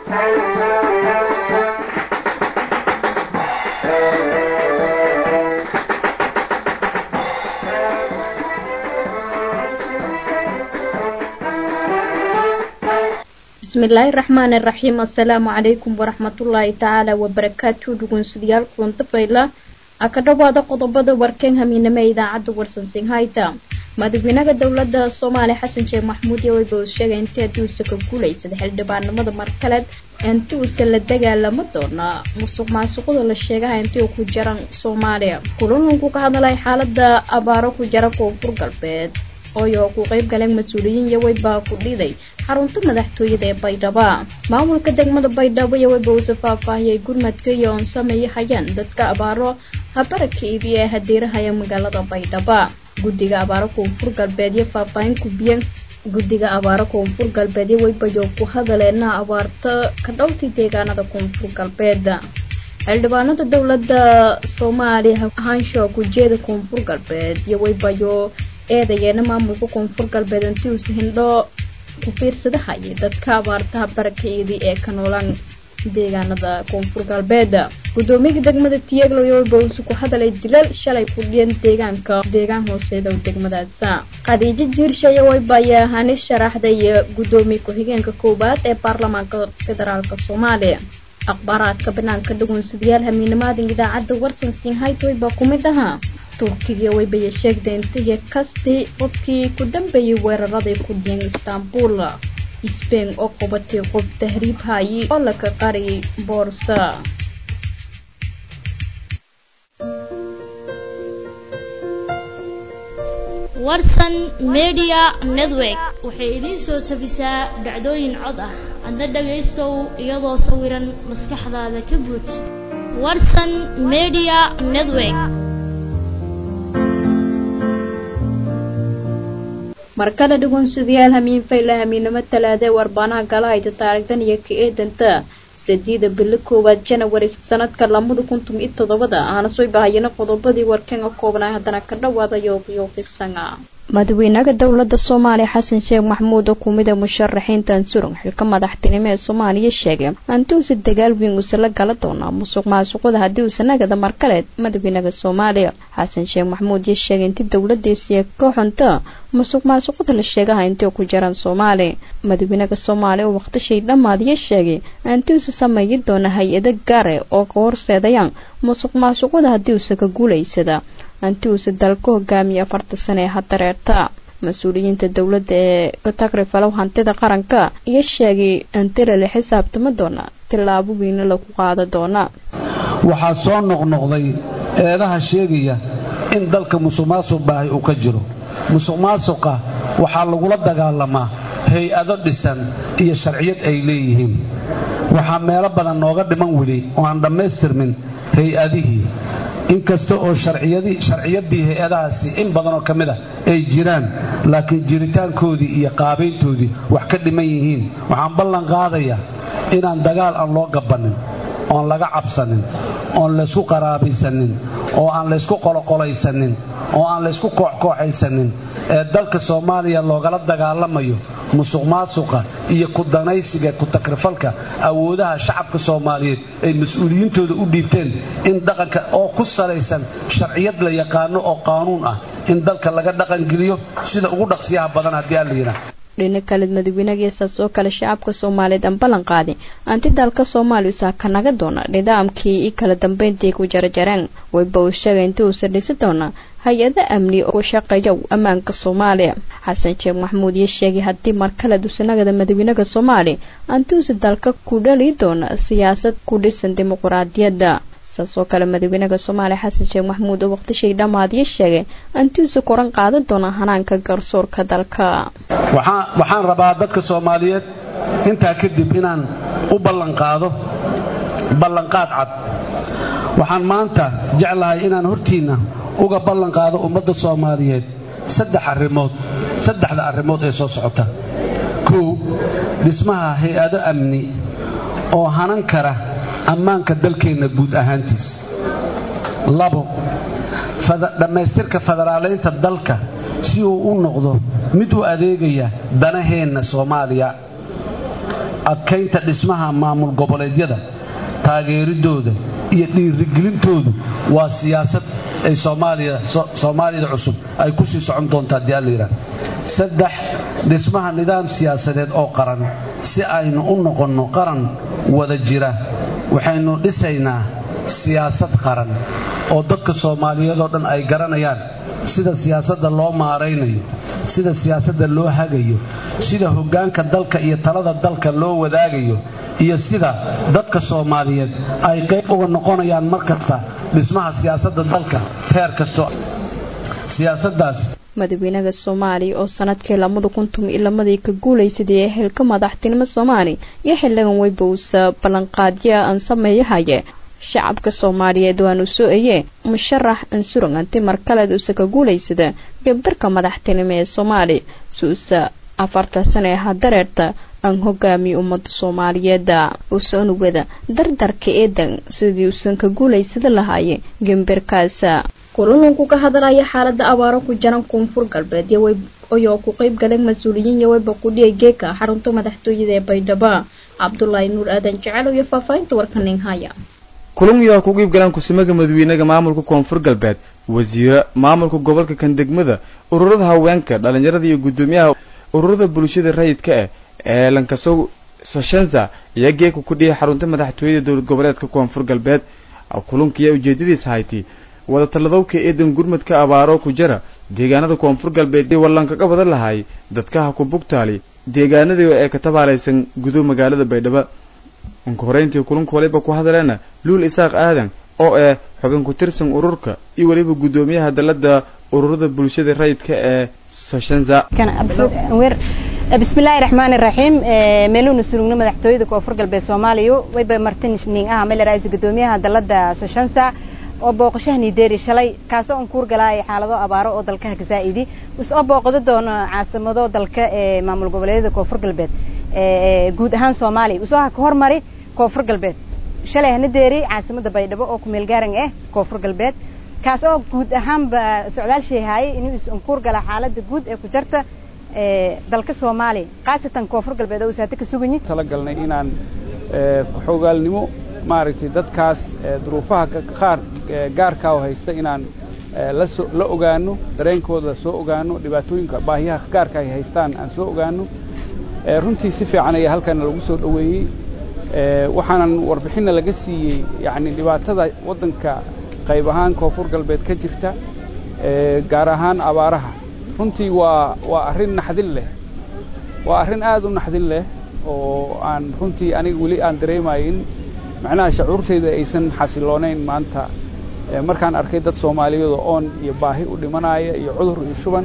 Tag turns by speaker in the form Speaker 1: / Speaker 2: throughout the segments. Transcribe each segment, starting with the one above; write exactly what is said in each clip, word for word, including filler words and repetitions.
Speaker 1: بسم الله الرحمن الرحيم السلام عليكم ورحمة الله تعالى وبركاته دقون سديال كنت فايلة أكدوبادا قضبادا وركين همينما إذا عدو ورسنسين هايتا مدبيناغا دولة الصومالي حسن شيخ محمود يويبو الشيخ انتي ادوسا كقولي سدحل دبان مدى مركلت انتو سلدقا لمدونا مصوق مع سقوط الشيخ انتي وكو جران صوماليا كلون نكو كهدلاي حالة أبارو كو جراكو فرقل بيت ooyo ku qayb galeen mas'uuliyiin yawayba ku dhiday xarunta madaxtooyada ee Baydhabo maamulka degmada Baydhabo yawayba uu safaafayay gurmadka iyo sameeyay dadka abaaro habarkeedii ee hadeeraha magaalada Baydhabo gudiga abaaro ku furgalbeed iyo faafaahin ku biyan gudiga abaaro ku furgalbeed yawayba ku hadaleena abaarta ka dhawtay deegaanada ku furgalbeed xildhibaanada dawladda Soomaaliya haansho ku jeeda ku furgalbeed yawayba eedayna maamulka koonfur galbeed intii uu hindho ku fiirsadahay dadka abaarta barkeedii ee ka noolaan deegaanada koonfur galbeed gudoomiyaha degmada Tiyaaglo iyo booliisku ku hadalay dilal shalay ku dhiyeen deegaanka deegaan hooseeda degmadaas qadiijo jiirshay way baayahani sharaxday gudoomiye ku xigeenka koobaad ee baarlamaanka federaalka Soomaaliya akhbaaraadka banaanka dhugun sidayaal hamiinamaadin idaacada warsan siin haytay ba kumid aha Turkiga way bay sheegdeen intii kasti qofkii ku dambeeyay weeraradii ku dhigay Istanbul Spain oo qabatay qof tahriib hay oo la ka qariyay boorsa
Speaker 2: Warsan Media Network waxay idin soo tabisaa dhacdooyin cod ah adna dhageystow iyadoo sawiran maskaxdaada ka buux Warsan Media Network
Speaker 1: markada dhugun sidayaal hamiin fayla hamiinama talaade warbaanaha gala ay taariikhdan iyo ka eedanta sideeda bil koowaad January sanadka laba kun iyo toddoba aana soo baahayna qodobadii warkan oo koobnaa hadana ka dhawaada yooqiyo qisanga madaxweynaha dawladda Soomaaliya Xasan Sheekh Maxamuud oo kumida musharaxiinta surun xilka madaxtinimo ee Soomaaliya sheegay antuu si dagaal weyn u sala gala doona musuq maasuqada hadii uu sanagada markaleed madaxweynaha Soomaaliya Xasan Sheekh Maxamuud ayaa sheegay in dawladdiisa ka xunta musuq maasuqada la sheegay intii ku jiraan Soomaaliya madaxweynaha Soomaaliya oo waqti shay dhamaadiyay sheegay antuu si sameeyay doona hay'ado gaar ah oo ka horseedayaan musuq maasuqada hadii uu ka guuleysada antuu si dalka hogaamiya afartan sano ee hadareerta mas'uuliyiinta dawladda ee ka tagrifalow hantida qaranka iyo sheegay antira la xisaabtama doona tilaabo weyn lagu qaado doona
Speaker 3: waxa soo noqnoqday eedaha sheegaya in dalka musuqmaasuq baahay uu ka jiro musuqmaasuqa waxa lagu la dagaalamaa hay'ado dhisan iyo sharciyad ay leeyihiin waxa meelo badan nooga dhiman wili oo aan dhameystirmin hay'adihii inkasta oo sharciyadii sharciyadii hay'adahaasi in badan oo kamid ah ay jiraan laakiin jiritaankoodii iyo qaabeyntoodii wax ka dhiman yihiin waxaan ballan qaadayaa inaan dagaal aan loo gabanin oo laga cabsanin oo la isku qaraabaysanin oo aan la isku qoloqolaysanin oo aan la isku koox-kooxaysanin ee dalka Soomaaliya looga dagaalamayo musuqmaasuqa iyo ku danaysiga ku takrifalka awoodaha shacabka Soomaaliyeed ay mas'uuliyintooda u dhiibteen in dhaqanka oo ku salaysan sharciyad la yaqaan oo qaanuun ah in dalka laga dhaqan geliyo sida ugu dhaqsiyaha badan hadii aan leeyahay
Speaker 1: dhinaca kale madaxweynaha soo kale shacabka Soomaaliyeed aan ballan qaaday anti dalka Soomaaliya saa ka naga doona nidaamkii iyo kala dambeyntii ku jarjareen way buu sheegay intuu u sadhisan doona hay'ada amni oo shaqeeyo amaanka Soomaaliya Xasan Sheekh Maxamuud ayaa sheegay hadii markale dusanagada madaxweynaha Soomaaliya antuu si dalka ku dhali doona siyaasad ku dhisan dimuqraadiyadda soo kale madaxweynaha Soomaaliya Xasan Sheekh Maxamuud oo waqti shay dhamaadiyay sheegay antuu si koran qaadan doona hanaanka garsoorka dalka
Speaker 3: waxaan waxaan rabaa dadka Soomaaliyeed inta kadib inaan u ballan qaado ballan qaad cad waxaan maanta jeclahay inaan hortiina uga ballan qaado ummadda Soomaaliyeed saddex arrimood saddexda arrimood ee soo socota koow dhismaha hay'ado amni oo hanan kara ammaanka dalkeena guud ahaantiis labo dhamaystirka federaaleynta dalka si uu u noqdo mid u adeegaya danaheena Soomaaliya adkaynta dhismaha maamul goboleedyada taageeridooda iyo dhiirigelintoodu waa siyaasad ay Soomaaliya Soomaalida cusub ay ku sii socon doontaa diyaaliira saddex dhismaha nidaam siyaasadeed oo qaran si aynu u noqonno qaran wada jira waxaynu dhisaynaa siyaasad qaran oo dadka Soomaaliyeed oo dhan ay garanayaan sida siyaasadda loo maareynayo sida siyaasadda loo hagayo sida hoggaanka dalka iyo talada dalka loo wadaagayo iyo sida dadka Soomaaliyeed ay qayb uga noqonayaan markasta dhismaha siyaasadda dalka heer kasto siyaasaddaas
Speaker 1: madaxweynaha Soomaaliya oo sanadkii labada kun iyo labadii ka guuleysaday xilka madaxtinimada Soomaaliya iyo xilligan wayba uu ballanqaadyo aan sameeyahay shacabka Soomaaliyeed waanu soo eeyay musharax ansuran anti markaleed uu ka guuleysada gabdharka madaxtinimada ee Soomaaliya suusa afartan sano ah dareerta aan hogaamiyo ummadda Soomaaliyeed oo soo nuwada dardarka eedan sidii uu ka guuleysada lahaayeen gabdharkaas kulunku ka hadalaya xaaladda abaaro ku jiran koonfur galbeed iyo ku qayb galeen mas'uuliyiin iyo wayba ku dhigeeka xarunta madaxtooyada ee Baydhabo Cabdullaahi Nuur Aadan Jacayl iyo faafaynta warkanin haya
Speaker 4: kulun iyo ku qayb galeen kusimaga madaxweynaha maamulka koonfur galbeed wasiir maamulka gobolka kan degmada ururada haweenka dhalinyarada iyo gudoomiyaha ururada bulshada rayidka ah ee lankaso Soshenza iyo geeka ku dhigay xarunta madaxtooyada dowlad goboleedka koonfur galbeed kulunkiya ujeedadiisa hayti wada taladowka eedan gurmadka abaaro ku jira deegaanada koonfur galbeed ee wallanka ka badan lahay dadka ku bugtaali deegaanada ee ka tabaalaysan gudo magaalada Baydhabo unka horeyntii kulunka waliba ku hadaleena Luul Isaaq Aadan oo ah xubin ku tirsan ururka iyo waliba gudoomiyaha dalada ururada bulshada rayidka ee Soshenza
Speaker 5: kana weer bismillaahir rahmaanir rahiim meeluna surugna madaxtooyada koonfur galbeed Soomaaliya wayba martin nin ah meel ra'iisul gudoomiyaha dalada Soshenza oo booqashahani deeri shalay kaas oo kuur galay xaalado abaaro oo dalka ka zaa'idi usoo booqdo doona caasimado dalka ee maamul goboleedyada koonfur galbeed ee guud ahaan Soomaaliya usoo ka hormari koonfur galbeed shalay hana deeri caasimada Baydhabo oo ku meel gaaran ah koonfur galbeed kaas oo guud ahaan ba socdaal sheehay inuu isoo kuur gala xaaladda guud ee ku jirta ee dalka Soomaaliya qaasatan koonfur galbeed oo saata ka sugan
Speaker 6: tala galnay inaan ku xogaalnimo maaragtay dadkaas duruufaha qaar gaarka oo haysta inaan la la ogaano dareenkooda soo ogaano dhibaatooyinka baahiyaha gaarka ay haystaan aan soo ogaano runtii si fiican ay halkan lagu soo dhaweeyay waxaan warbixin laga siiyay yaani dhibaatada wadanka qayb ahaan koonfur galbeed ka jirta gaar ahaan abaaraha runtii waa waa arrin naxdin leh waa arrin aad u naxdin leh oo aan runtii aniga wali aan dareemayn macnaha shucuurtayda aysan xasiloonayn maanta markaan arkay dad Soomaaliyeed oo oon iyo baahi u dhimanaya iyo cudur iyo shuban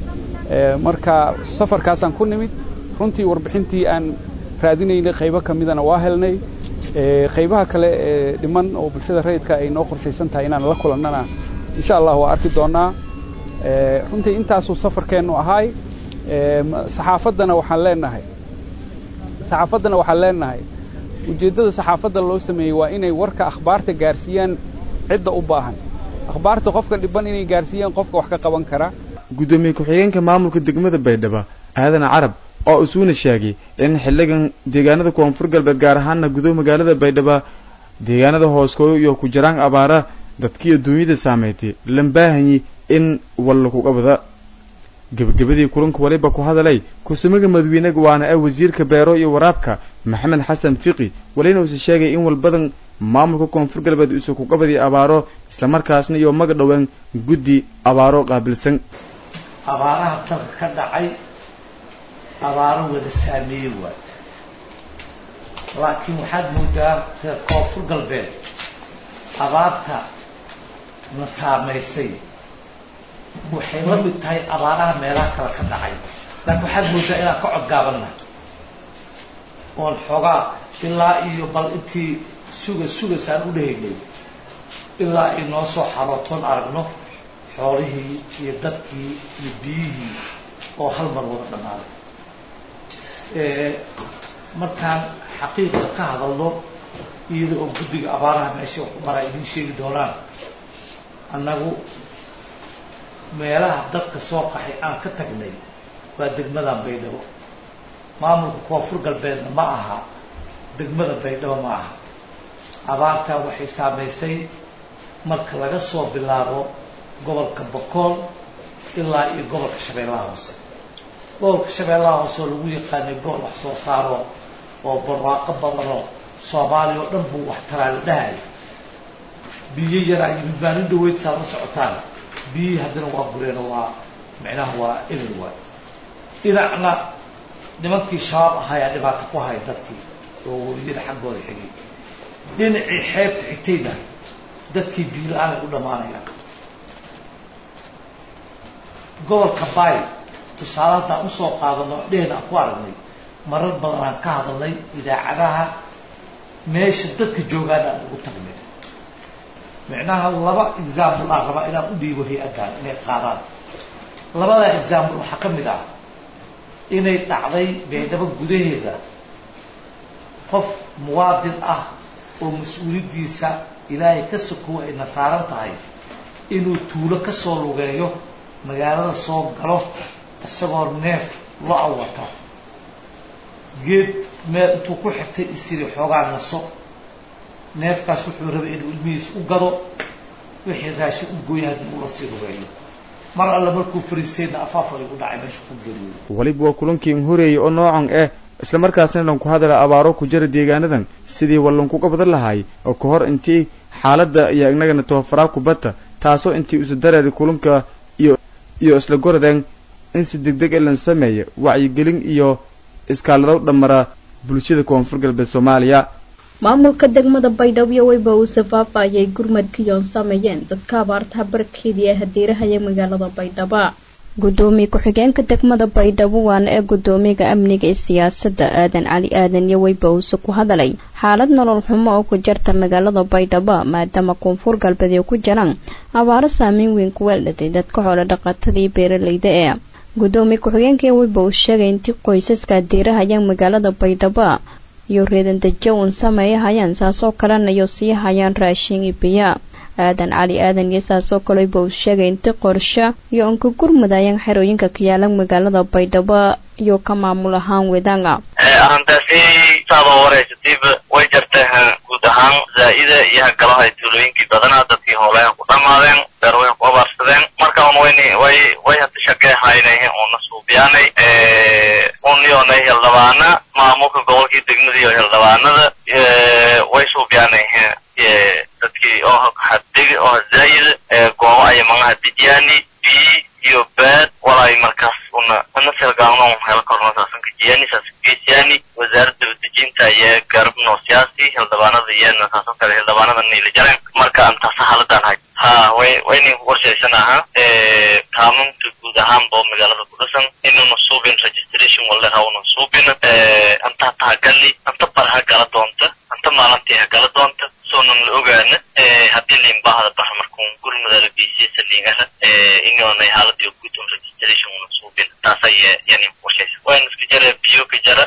Speaker 6: marka safarkaas aan ku nimid runtii warbixintii aan raadinaynay qaybo kamidana waa helnay qaybaha kale ee dhiman oo bulshada rayidka ay noo qorshaysan tahay inaan la kulannana insha Allah waa arki doonaa runtii intaas uu safarkeenu ahay saxaafadana waxaan leenahay saxaafadana waxaan leenahay ujeedada saxaafadda loo sameeyay waa inay warka akhbaarta gaarsiiyaan cidda u baahan akhbaarta qofka dhiban inay gaarsiiyaan qofka wax ka qaban kara
Speaker 4: gudoomiye ku xigeenka maamulka degmada Baydhabo Aadan Carab oo isuuna sheegay in xilligan deegaanada koonfur galbeed gaar ahaan gudo magaalada Baydhabo deegaanada hooskooda iyo ku jiraan abaara dadkii adduunyada saameeyay lambaahanyi in walla ku qabada gabagabadii kulanka waliba ku hadalay kusimaga madaxweynaha waana ay wasiirka beero iyo waraabka Maxamed Xasan Fiqi walina uu sheegay in walbadan maamulka koonfur galbeed uu ku qabadi abaaro isla markaasna iyo maga dhawaan guddi abaaro qaabilsan
Speaker 7: abaaraha dalka ka dhacay abaaro wada saameeyay waa laakiin waxaad moodaa koonfur galbeed abaarta na saameysay waxay la mid tahay abaaraha meelaha kale ka dhacay laakiin waxaad moodaa inaan ka codgaabana oon xoogaa ilaa iyo bal intii suga sugasaan u dhahaynay ilaa ay noo soo xarootoon aragno xoolihii iyo dadkii iyo biyihii oo hal mar wada dhammaaday markaan xaqiiqda ka hadalno iyada oo guddiga abaaraha meesha wax ku maraa idiin sheegi doonaan annagu meelaha dadka soo qaxay aan ka tagnay waa degmadan Baydhabo maamulka koonfur galbeedna ma aha degmada baydhabo ma aha abaartaa waxay saamaysay marka laga soo bilaabo gobolka bokool ilaa iyo gobolka shabeellaha hoose gobolka shabeellaha hoose oo lagu yaqaanay gobol wax soo saaro oo barwaaqo badanoo soomaaliya oo dhan buu wax taraa la dhahay biyo yaraa iyo maalin dhaweyd saa la socotaan biyihii haddana waa gureeno waa micnaha waa eber waay dhinacna nimankii shabaab ahayaa dhibaato ku haya dadkii oo weliyada xaggooda xigay dhinacii xeebta xigtayna dadkii biyo la-aan ay u dhammaanayaan gobolka baay tusaale haddaan usoo qaadano dhehna aan ku aragnay marar badan aan ka hadalnay idaacadaha meesha dadka joogaan aan ugu tagnay micnaha laba example aan rabaa inaan u dhiibo hay-addan inay qaadaan labada example waxaa ka mid ah inay dhacday baydhabo gudaheeda qof muwaadin ah oo mas-uuliyaddiisa ilaahay ka sokow ay nasaaran tahay inuu tuulo ka soo lugeeyo magaalada soo galo isagoo neef lo awata geed meel intuu ku xigtay isiri xoogaa naso neefkaas wuxuu rabay inuu ilmihiis u gado wixii raashin u gooya haddii ula sii lugeeyo mar alle markuu fariistayna afaaf ay u dhacay meesha ku geliyo
Speaker 4: waliba waa kulankii horeeyay oo noocan eh isla markaasna dhan ku hadala abaaro ku jira deegaanadan sidii wallan ku qabadan lahaay oo ka hor intii xaaladda iyo inagana tabafaraa kubadda taasoo intii isu dareeri kulanka iyo iyo isla goradeen in si degdeg ah lan sameeyo wacyigelin iyo iskaaladow dhamara bulshada koonfur galbeed Soomaaliya
Speaker 1: maamulka degmada Baydhabo wayba uu safaafayay gurmadkii oo sameeyeen dadka abaarta barkeedii hadiiraha ee magaalada Baydhabo gudoomiye ku-xigeenka degmada Baydhabo waana ee gudoomiyaha amniga ee siyaasadda aadan cali aadan iyo wayba uu ku hadalay xaalad nolol xumo oo ku jirta magaalada Baydhabo maadaama koonfur galbeed ay ku jiraan abaaro saameyn weyn ku weelday dadka xoolo dhaqatada iyo beeraleyda ee gudoomiye ku-xigeenka wayba uu sheegay intii qoysaska hadiiraha ee magaalada Baydhabo iyo reedan dajoon sameeyayaan saasoo kalena iyo sii hayaan raashin iyo biyo aadan cali aadan iyo saasoo kale buu sheegay inta qorshe iyo anka gurmadayaan xerooyinka ka yaala magaalada Baydhabo iyo ka maamul ahaan wadanga
Speaker 8: ee arintaasi sabab wareysatib way jirtay guud ahaan zaa'ida iyo galaha tuulooyinkii badanaa dadkii howlaha ku dhamaadeen darween ku abaarsadeen marka on wayni way way hadda shaqeeynayeen oo nasuubiyaanay ee uniyonay heldabaana maamulka gobolkii degmada iyo heldabaanada ee way suubiyaanayeen ee dadkii oo hadii oo zaa'id ee goobo ay magaca dijani bi iyo baad walay markaas una ana selgaano hel kornaasan ka jiyani saskiyani wasaaradda dejinta iyo garbno siyaasi heldabaanada iyo nasaasoo kale heldabaanada niila jaran marka anta saxaladan hay ha way wayni warshaysanaha ee taamunta guud ahaan boo magaalada ku dhasan inuu suubin registration wala hawna suubin ee anta tagali anta barha gala doonta anta maalintii gala doonta soonan la ogaana ee hadii liin baahda bax markuu gurmada la biisay saliigaha ee inuu ay xaaladii ku tun registration wala suubin taasay yani warshays waan iska jara biyo ka jara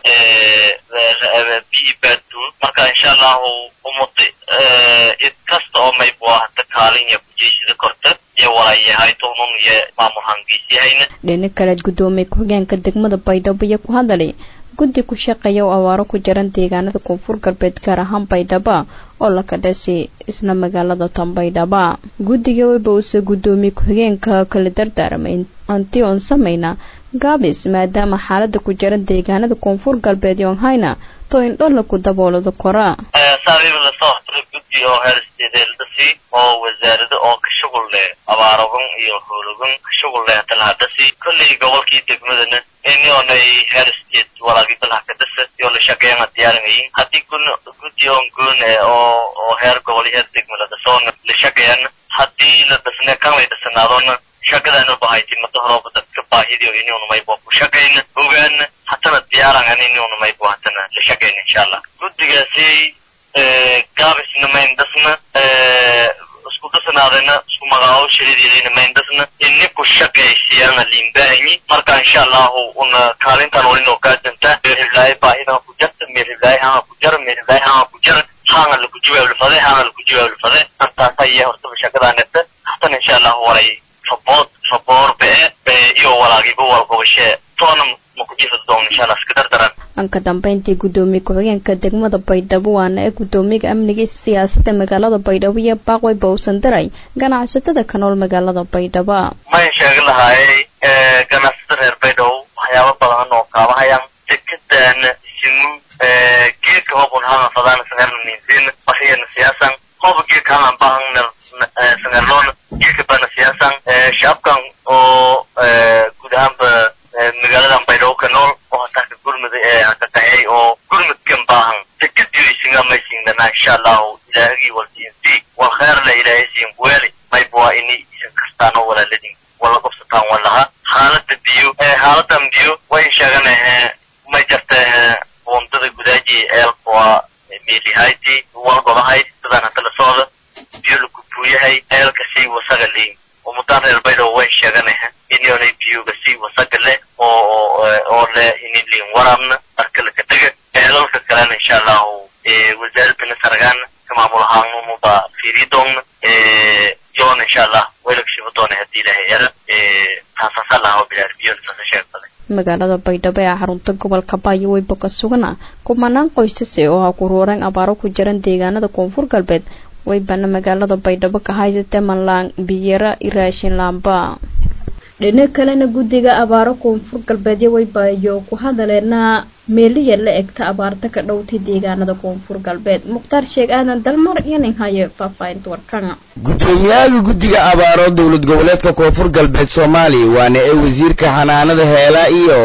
Speaker 8: ee bi baadu marka insha Allah umti ee kasta oo may boo hada kaalin ya kujisida korta iyo walayahay toonun iyo maamul hangiisiyayna
Speaker 1: dhinaca kale gudoomiye ku-xigeenka degmada Baydhabo iyo ku hadalay guddi ku shaqeeya awaaro ku jiran deegaanada koonfur galbeed gaar ahaan Baydhabo oo la ka dhasay isla magaalada Baydhabo guddiga wayba uu gudoomiye ku-xigeenka kala dardaarmay antii on sameeyna gaabis maadaama xaaladda ku jiran deegaanada koonfur galbeed iyo hayna to in dhol ku daboolado kora
Speaker 8: ee saabiib la soo guddi oo heersteedaldasi oo wasaaradda oo ka shaqul leh abaaragan iyo howlagan ka shaqul leh talaadasi kulli gobolkii degmadana inay heersteed walaagi talaaka dasa iyo la shaqeeyna diyaarinayeen hadii kun guddi oo goon oo oo heer gobol heer degmada soo la shaqeeyna hadii la dasna kan la dasnaadona shaqadana baahaytii mid horaba dadka baahidii inuu may boo ku shaqeeyna ogaan hatana diyaaran inuu may boo hatana la shaqeeyna insha Allah guddigaasi ee gaabisna mayn dasna ee isku dasnaadana isku magacaabo shiriidina mayn dasna inni ku shaqeeysiyan liimbaani marka insha Allah una kaalintan wali ka danta ilaahay baahida ku jirta ilaahay ha ku jira ilaahay ha ku jira hana la ku jawaab faday hana la ku jawaab faday anta tayo horta shaqadaanada hatana insha Allah walay support support be iyo walaagi bo walba washee toonam ma ku jifto doon insha Allah iska dardaran
Speaker 1: anka dambeyntii gudoomiye ku-xigeenka degmada baydhabo waana ee gudoomiyaha amniga iyo siyaasadda magaalada baydhabo iyo baaqway bowsan daray ganacsatada ka nool magaalada baydhabo
Speaker 8: ma sheegi lahaay ganacsatada reer baydhabo waxyaabo badan oo kaabahayaan dekedan simu geedka hobun haan fadaan sagarna ninsin waxayna siyaasan hob geedka haan baahan sagarloon geedka bana siyaasan shacabkan oo guud ahaanba magaalada baydhabo ka nool oo taaka gurmada ee ka tahay oo gurmadkan baahan dekadii singa ma singana insha Allah ilaahi waldiinti wa khair la ilaahi sin weeli may bua ini kastaan wala ladin wala qoftaan walaha xaalada biyo ee xaaladan biyo way sheeganayeen ma jirta wontada gudaaji ee waa meeli hayti wal gobahay sidana tala sooda biyo ku buuyahay eelka si wasagalin oo mutaan reer baydhabo way sheeganayeen inay biyo si wasagale oo oo le inay liin waramna arkala ka taga eelka kale insha Allah ee wasaaradda sargaan kama mulahaan muba firidon ee joon insha Allah way la kashibo doona hadii ilaahay yara ee taasasalaha oo bilaar biyo taasasha sheegtay
Speaker 1: magaalada baydhabo ee xarunta gobolka Baayo way baka sugana kumanaan qoysas oo ku rooreen abaaro ku jiran deegaanada koonfur galbeed way bana magaalada baydhabo ka haysatay manlaan biyara iraashin laamba dhinaca kalena guddiga abaaro koonfur galbeed way baayo ku hadaleena meeliya la egta abaarta ka dhowtay deegaanada koonfur galbeed muqtar sheeg aadan dalmar iyo nin haye faafaynta warkan
Speaker 9: gudoomiyaha guddiga abaaro dawlad goboleedka koonfur galbeed Soomaaliya waana ee wasiirka xanaanada heela iyo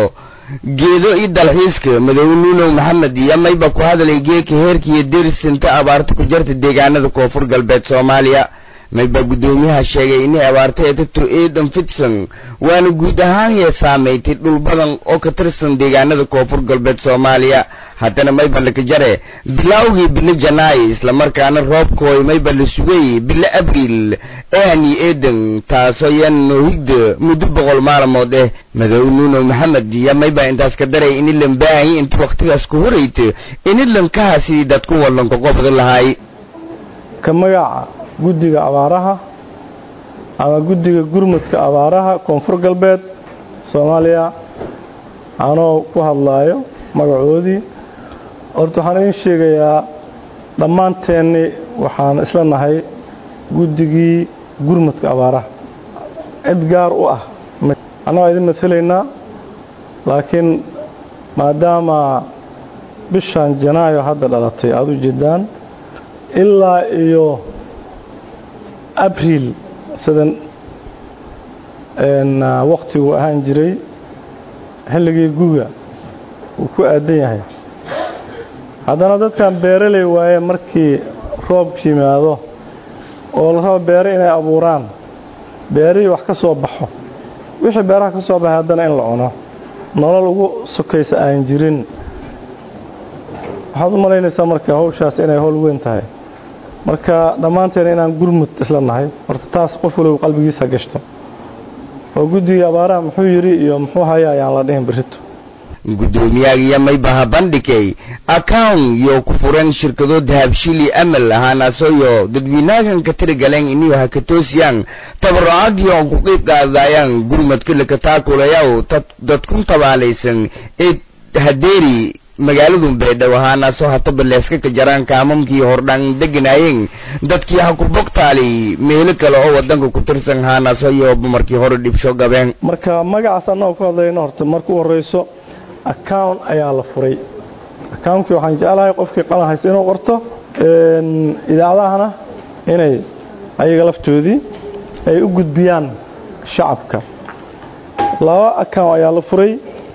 Speaker 9: geedo iyo dalxiiska madaxweyne Maxamed Yamayba ku hadalay geeka heerkiisa dirsinta abaarta ku jirta deegaanada koonfur galbeed Soomaaliya mayba gudoomiyaha sheegay in abaarta ay dadku eedan fidsan waana guud ahaan ay saameeytay dhul badan oo ka tirsan deegaanada koonfur galbeed Soomaaliya haddana mayba la ka jare bilowgii bil Janaayo isla markaana roobkooy mayba la sugay bil Abriil ee eedan taasoo yan higda muddo boqol maalmood eh madaxweyne Maxamed Yamayba intaas ka daray in la baahay inta waqtigaas ku horeeytay in la ka hasi dadku wadan ka qobdo lahaay
Speaker 10: ka magaca guddiga abaaraha ama guddiga gurmudka abaaraha koonfur galbeed Soomaaliya anoo ku hadlaayo magacoodii horta waxaan idin sheegayaa dhammaanteennii waxaan isla nahay guddigii gurmudka abaaraha cid gaar u ah annagaa idin matalaynaa laakiin maadaama bishan Janaayo hadda dhalatay aad u jeedaan ilaa iyo Abriil sidan een waqtigu ahaan jiray xilligii guga uu ku aadan yahay haddana dadkan beeraley waaye markii roob yimaado oo la rabo beero inay abuuraan beerii wax ka soo baxo wixii beeraha ka soo baxay haddana in la cuno nolol ugu sokaysa aan jirin waxaad u malaynaysaa marka hawshaas inay hawl weyn tahay marka dhammaanteen inaan gurmud isla nahay horta taas qof walba qalbigiisa gashto oo guddiga abaaraha muxuu yiri iyo muxuu hayaa ayaan la dhihin birito
Speaker 9: gudoomiyaha Yamayba bandhigay account yo ku furan shirkado dahabshili amal ahana soo dadweynahan ka tirgaleen inuu ha ka toosiyaan tabarucaad iyo ku qeyb qaadayaan gurmadka la ka taakulayo dadku tabaalaysan ee hadeeri magaaladu Baydhabo ahana soo hata baleeska ka jaraan kaamamkii hordhan degnaayeen dadkii ha ku bogtaali meel kale oo wadanka ku tirsan ahana soo iyo markii hore dibsho gabeen
Speaker 10: marka magacaas anoo ku hadlayno horta markuu horeyso account ayaa la furay account-kii waxaan jeclahay qofkii qalan haysta inuu qorto een idaacadahana inay ayaga laftoodii ay u gudbiyaan shacabka laba account ayaa la furay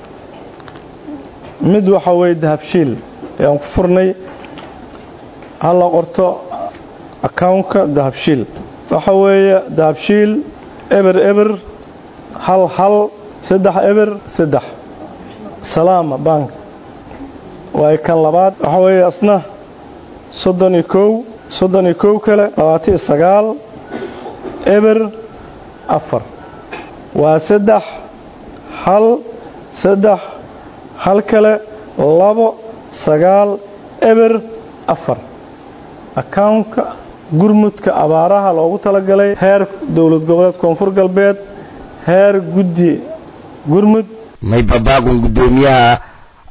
Speaker 10: mid waxa way dahabshiil ee aan ku furnay hal la qorto account-ka dahabshiil waxa weeye dahabshiil eber eber hal hal saddex eber saddex salaama bank way kan labaad waxa weeye asna soddon iyo kow soddon iyo kow kale labaatan iyo sagaal eber afar waa saddex hal saddex hal kale labo sagaal eber afar account-ka gurmudka abaaraha loogu talagalay heer dawlad goboleed koonfur galbeed heer guddi gurmud
Speaker 9: may babaagun gudoomiyaha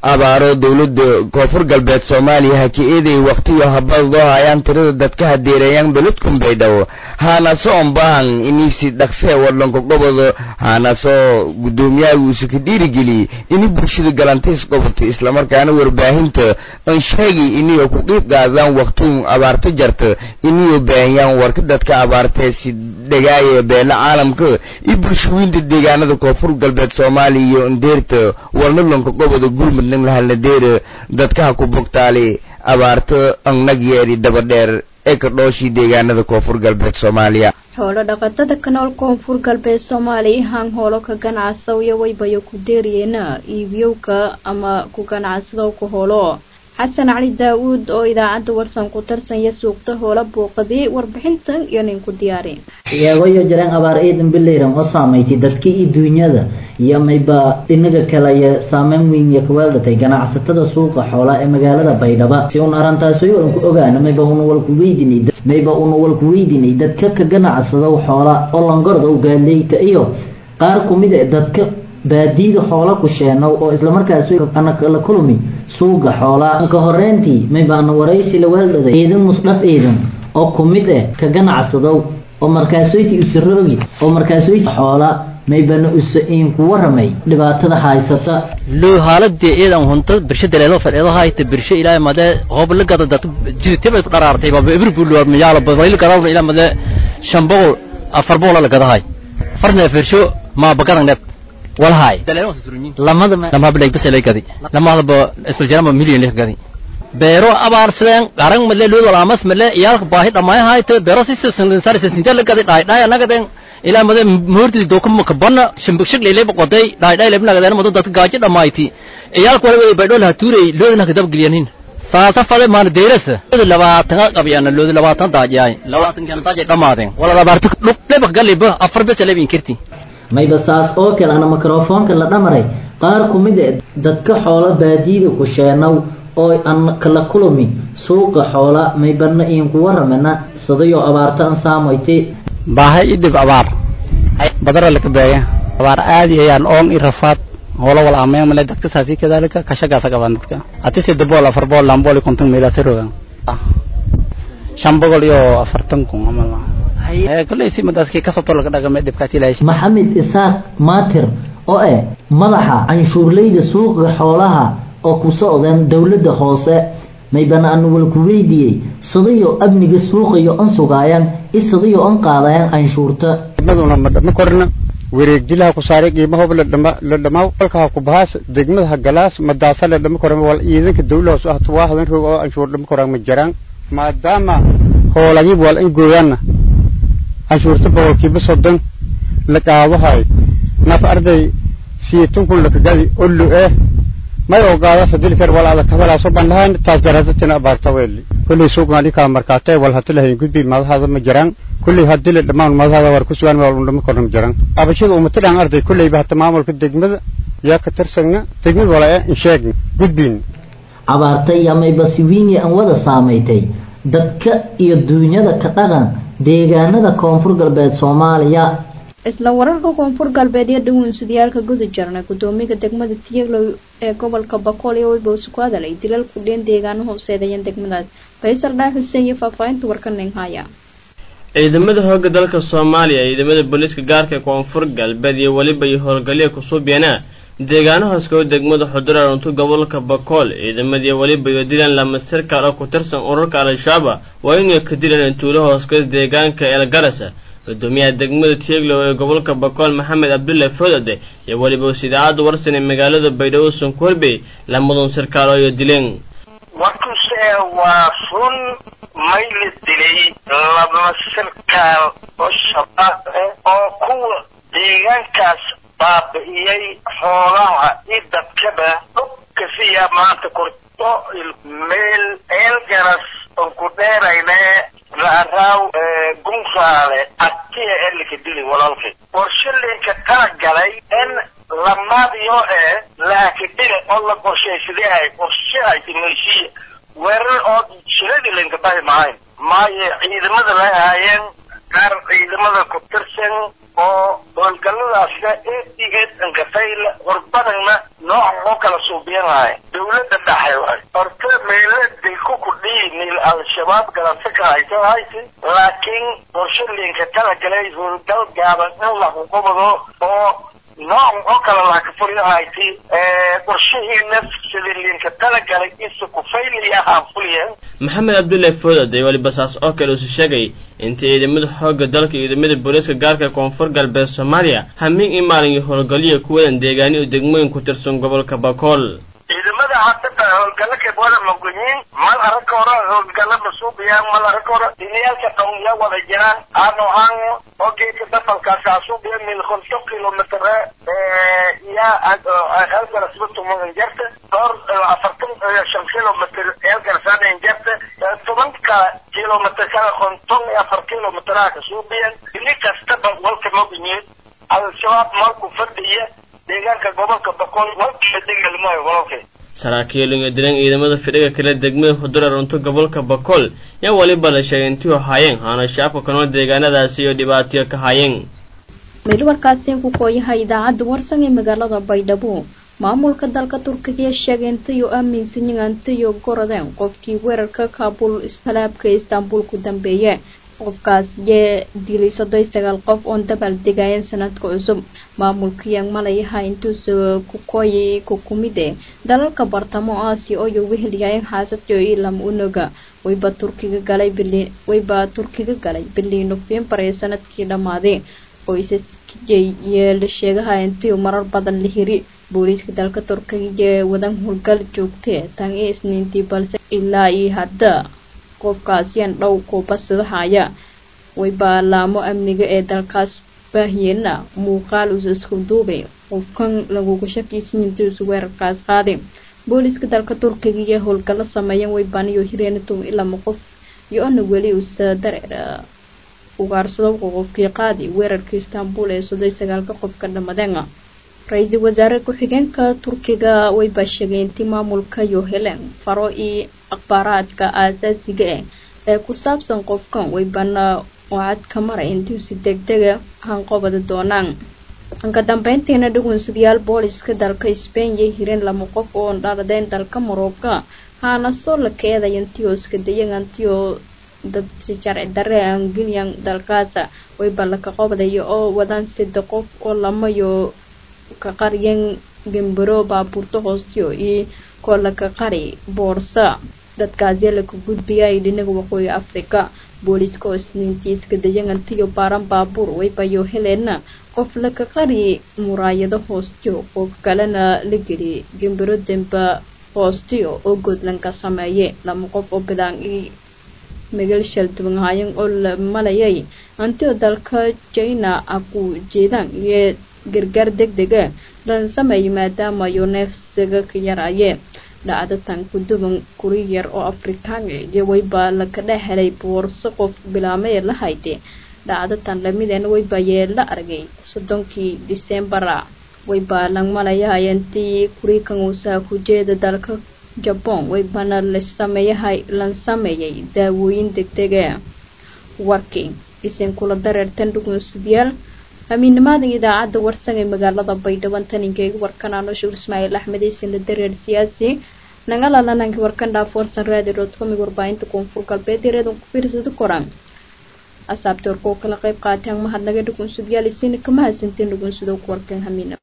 Speaker 9: abaaro dawladda koonfur galbeed soomaaliya ha ka eeday waqtiyo habadoo hayaan tirada dadka hadeerayaan beledkun baydhabo haana soo baahan inisi dhaqsee wadlanka gobodo haana soo gudoomiyaha uu ka dhiirigeliyay in bulshada galantays gobolka isla markaana warbaahinta aan sheegay inay ku qeyb qaadaan waqtiga abaarta jarta inay baahiyaan warka dadka abaartay si dhagaaya beela caalamka iyo bulshooyinka deegaanada koonfur galbeed soomaaliya iyo indeerta walnalanka gobodo gurmud lahaladeer dadka ku bogtaali abaarta annag yeeri dabadheer ee ka dhooshi deegaanada koonfur galbeed Soomaaliya
Speaker 1: xoolo dhaqatada kanool koonfur galbeed Soomaaliya han hoolo ka ganacsado iyo waybayo ku deeriyeena iibiyowka ama ku ganacsado ku hoolo xasan cali daawud oo idaacada warsan ku tarsan ya suuqta hoola booqadii warbixintan iyo nin ku diyaareen
Speaker 11: iyago jiraan abaar eedan bilayran oo saameeyay dadkii adduunyada iyo mayba inaga kala ya saameyn weyn iyo kawaaldatay ganacsatada suuqa xoolaha ee magaalada Baydhabo si uu arintaas oo ku ogaana mayba uu wal ku weydiinay mayba uu wal ku weydiinay dadka ka ganacsada xoolaha oo langorda u gaaleeyta iyo qaar kumid ah dadka baadiida xoolo ku sheeno oo isla markaas ana kala kulmi suuqa xoolaha ka horeyntii mayba aan waraysi la waaldaday eedan musdhab eedan oo kumid ah ka ganacsado oo markaas way tii usiroogi oo markaas way xoolaha maybana useen ku waramay dhibaatada haysata
Speaker 12: loo haaladii eedan hunta birshada leelo fadhido hayta birsha ilaa mada qob la gado dad jidtay ku dharaartay baba ibrbuul war miyaalo badayl garaw ilaa mada shan boqol afar boqol la gadahay farna firsho ma bakaran nab والهاي لما لما بلاك بس اللي كذي لما هذا استرجعنا مليون اللي كذي بيرو أبار سلام قارن ملء لود ولا مس ملء يارك باهت لما هاي ت بيرو سيس سنسار سنتين اللي كذي داي داي أنا كذي إلى مدة مورد دوكم مكبرنا شنبكشك ليلة بقطعي داي داي لبنا كذي أنا مدة دت قاعد لما هاي يارك ولا بيدول هتوري لود أنا كذب قليانين ساسا فاضي ما نديرس لود لبعض قبي أنا لود لبعض تاجي لبعض كان تاجي كمارين ولا لبعض لوك لبق قال لي به أفرد بس اللي بينكرتي
Speaker 11: mayba saas oo kale ana mikrofoonka la dhamaray qaar kumid ah dadka xoolo baadiida ku sheenow oo aan kala kulmi suuqa xoolo maybana in ku waramana sadayo abaartan saameeytay
Speaker 13: baahay idib abaar badar la kabeeya abaar aadi ayaan oon irafaad hoola wala amay ma dadka saasi kadalika ka shaqa sagaban dadka atise dabol afar bol lambol konton meela sarogan shan boqol iyo afartan kun amala ay kulay si madaskii ka sabto laga dhaqamay dibkaasi ilaahay
Speaker 11: Maxamed Isaaq Maatir oo ah madaxa canshuurleyda suuqa xoolaha oo ku socdaan dawladda hoose maybana aan wal ku weydiiyay sadayo amniga suuqa iyo aan sugaayaan isadayo aan qaadayaan canshuurta
Speaker 13: maduna ma korna wareeg dilaha ku saaray qiimaha la dhama la dhama walka ku baas degmada galaas madaasa la dhama koran wal ciidanka dawladda hoose ah waaxdan roog oo canshuur dhama koran ma jiraan maadaama xoolagii wal in gooyana عشورته بوكي بصدق لك هاي ناف أرضي سيتون كل لك جادي قول له إيه ما يوقع صديق كر ولا هذا كذا لا صبان لها تجارتنا بارتويل كل سوق عليه كامركاته ولا هتله يقول بي ما هذا مجران كل هدل الدماغ ما هذا وركوسوان ولا ندم كرم جران أبشر ومثل عن أرضي كل يبه تمام ولا كده جمد يا كتر سنة تجمد ولا إنشاء قد بين
Speaker 11: عبارتي يا ما يبصيني أن ولا ساميتي دك الدنيا دك تغن deegaanada koonfur galbeed Soomaaliya
Speaker 1: isla wararka koonfur galbeed ee dhawaansiyaalka gudu jarnay gudoomiyaha degmada Tiyaglow ee gobolka Bakool ee Waybo isku hadalay dilal ku dheen deegaano hooseedayan degmadaas Faysal Dhaaf Xuseen iyo faafaynta warkan haya
Speaker 14: ciidamada hogga dalka Soomaaliya ciidamada booliska gaarka koonfur galbeed iyo waliba iyo howlgaliye ku soo beenaa deegaano hooska degmada Xudurar intu gobolka Bakool ciidamadii waliba iyo dilan lama sarkaal ku tirsan ururka Al-Shabaab waa inay ka dilaan tuulo hooska deegaanka El Garasa gudoomiyaha degmada Tiyaglow ee gobolka Bakool Maxamed Abdulle Fodade iyo waliba sidaacad warsan ee magaalada Baydhabo Sonkorbe lamadon sarkaal oo dileen
Speaker 15: warkiisa waa sun mayl dilay laba sarkaal oo shabaab oo ku deegaankaas baabi'iyay xoolaha iyo dadkaba dhubka siya maanta korto meel El Garas oo ku dheerayna raaraw gunsaale atiya elka dili walaalkay qorshelinka kala galay in lamaadiyo ee laakidile oo la qorsheeyay qorsheay timisiya weerar oo shiradi linka baa maayn maaye ciidamada la haayeen qaar ciidamada ku tirsan oo howlgalladaasna eed iyo eed ankafayla horbadana noocan oo kala suubiyanaya dawladda dhexe waay horta meeladay ku kudhiinil al-shabaab galansa ka haysa haysi laakiin qorshooyinka kala galay howlgal gaaban in la xukumo oo noocan oo kala la ka fuliyahayti qorshihiina sidii kala galay isu ku fayliyaha fuliyan
Speaker 14: maxamed abdullahi foodad ee waliba saas oo kale uu sheegay inta ciidamada xoogga dalka iyo ciidamada booliska gaarka koonfur galbeed Soomaaliya hamin in maalin howlgaliyo kuwadan deegaani u degmooyin ku tirsan gobolka Bakool
Speaker 15: ciidamada hadda howlgalka wada magunin mal arka hore howlgalka masuubiya mal arka hore diniyalka qawmiya wada jiraan aano aan oo geedka dafalka saasuubiya min khamsa kilomitir ee ya halka rasbatu mun jarta dor afartan shan kilomitir ee garsana jarta toban kilomitir kala konton afar kilomitir ka suubiya ili kasta walka magunin al-shabaab marku fadhiya deegaanka gobolka Bakool walka deegaanka walka
Speaker 14: saraakiil iyo dilan ciidamada fidhiga kala degmada Xudur runta gobolka Bakool yaa waliba la sheegay intii hayeen hana shacabka kana deegaanadaasi iyo dhibaato ka hayeen
Speaker 1: meel warkaasi ku kooyahay idaacada warsan ee magaalada Baydhabo maamulka dalka Turkiga sheegay intii uu aaminsan yahay intii uu goradeen qofkii weerarka Kabul islaamka Istanbul ku dambeeyay qofkaas ee dilay soddon sagaal qof oo dabal degaayeen sanadka cusub maamulka yang malayaha intuu soo ku kooyay ku kumide dalalka bartamo Aasiya oo uu weheliyay xaasadyo ilam unuga wayba Turkiga galay bilii wayba Turkiga galay bilii November ee sanadkii dhamaaday qoysaskii ee la sheegay intii marar badan la hiri booliska dalka Turkiga ee wadan hurgal joogtay tan ee isniintii balse ilaa iyo hadda qofkaasi aan dhow ku basadahaya way baalaamo amniga ee dalkaas baahiyana muuqaal uu isku duubay qofkan lagu shakiyay intuu weerarkaas qaaday booliska dalka Turkiga ee howlgala sameeyay way baaniyo hireentu ilaa qof iyo aan wali uu sadareera ugaarsado qofkii qaaday weerarka Istanbul ee soddon sagaal qof ka dhamadeen ra'iisul wasaare ku-xigeenka Turkiga way basheegay intii maamulka iyo heleen faro iyo akhbaaraadka aasaasiga ah ee ku saabsan qofkan way bana wacad ka maray intii si degdeg ah hanqobada doonaan anka dambeyntiina dhugunsidayaal booliska dalka Spain iyo hireen lama qof oo dhaladeen dalka Morocco hana soo la keeday intii oo iska dayantii oo dad si sharci darre ah Ingilian dalkaas way bala ka qobaday oo wadan saddex qof oo lama iyo ka qariyeen gambaro baabuurta hoostiyo iyo koola ka qari boorsa dadkaasi la ku gudbiyay dhinaca waqooyi Afrika booliska oo isniintii iska dayantii baaran baabuur way bayo heleena qof la ka qari muraayado hoostiyo qof kalena la geli gambaro demba hoostiyo oo godlan ka sameeyay lama qof oo bilaan magal shal duwan hayan oo la malayay antii dalka China aku jeedaan iyo gargaar degdeg ah lan sameeyay maadaama iyo neefsiga ka yaraaye dhacdo tan ku duwan Korea oo Afrikaan iyo wayba la ka dhaxlay boorso qof bilaamay la hayde dhacdo tan lamidana wayba yeela argay soddonkii December wayba lan malayay intii Korea uu saa ku jeeda dalka Japan wayba la sameeyay lan sameeyay daawooyin degdeg ah working isin kula dareertan dhugunsidayaal aminimada idaacada warsan ee magaalada Baydhabo taninkeega warkan aan Sheekh Ismaaciil Axmed isin dareer siyaasi nagala lananka warkan dhaaforsan radio dot com warbaahinta koonfur galbeed ee ku fiirsado koraan asabtoor ko kala qayb qaataan mahad naga dhugunsidayaal isin kama hasantiin dhugunsido warkan hamina